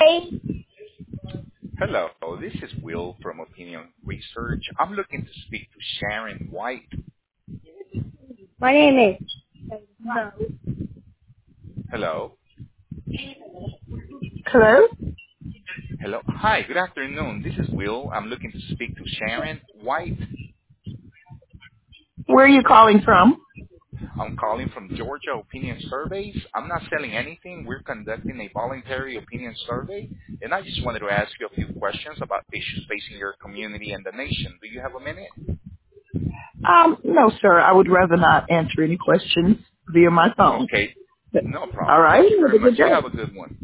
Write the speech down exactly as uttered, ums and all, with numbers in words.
Hello, this is Will from Opinion Research. I'm looking to speak to Sharon White. My name is. Hello? Hello? Hello. Hi, good afternoon. This is Will. I'm looking to speak to Sharon White. Where are you calling from? I'm calling from Georgia Opinion Surveys. I'm not selling anything. We're conducting a voluntary opinion survey, and I just wanted to ask you a few questions about issues facing your community and the nation. Do you have a minute? Um, no, sir. I would rather not answer any questions via my phone. Okay. No All problem. right. Thank you Have very a much. good You have day. a good one.